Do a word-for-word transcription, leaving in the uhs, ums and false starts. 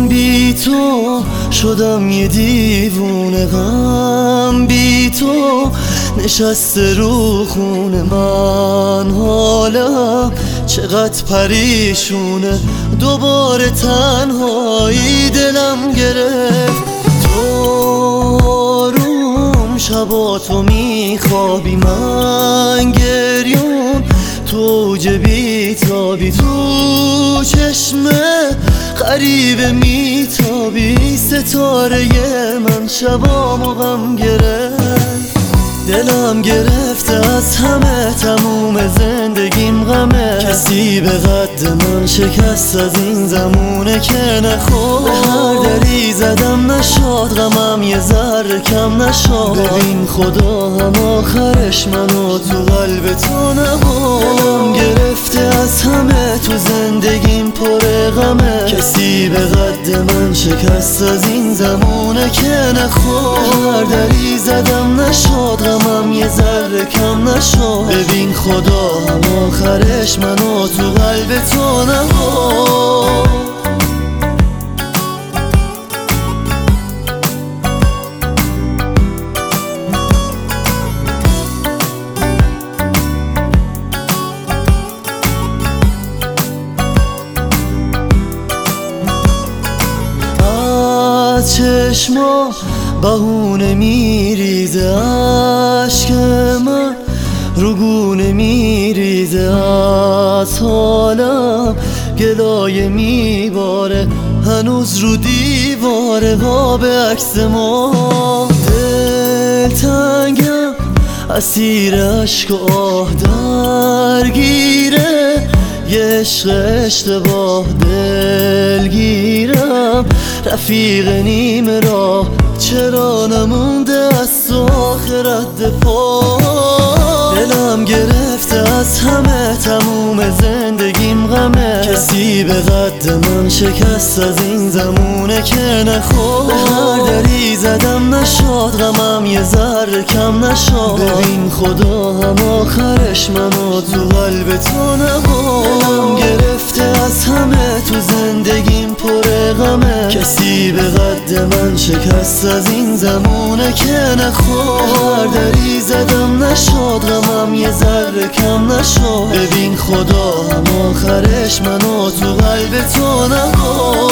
بی تو شدم یه دیوونه، غم بی تو نشسته رو خونه من، حالا چقدر پریشونه، دوباره تنهایی دلم گرفت. تو آروم شباتو میخوابی، من گریون تو اوج بیتابی، تو چشمه غریبه میتابی، ستاره من شبامو غم گرفت. دلم گرفته از همه، تموم زندگیم غمه، کسی به قد من شکست از این زمونه که نخورد. به هر دری زدم نشاد، غمم یه ذره کم نشاد، ببین خدا هم آخرش منو تو قلب تو نبرد. دلم گرفته از همه، تو زندگیم پر غمه، کسی به قد من شکست از این زمونه که نخورد. به هر دری زدم نشاد، غمم یه ذره کم نشد، ببین خدا هم آخرش منو تو قلب تو نبرد. از چشما بهونه میریزه، عشق من روگونه میریزه، از حالم گلایه میباره، هنوز رو دیواره قاب عکس ما. دلتنگم اسیر عشق و آه درگیره، یه عشق اشتباه دلگیرم، رفیق نیم راه چرا نمونده از آخرت دفاع. دلم گرفته از همه، تموم زندگیم غمه، کسی به قد من شکست از این زمونه که نخورد. به هر دری زدم نشاد، غمم یه ذره کم نشد، ببین خدا هم آخرش منو تو قلب تو نبرد. دلم گرفته از همه، تو زندگیم پر غمه، کسی به قد من شکست از این زمونه که نخورد. به هر دری زدم نشد، غمم یه ذره کم نشد، ببین خدا هم آخرش منو تو قلب تو نبرد.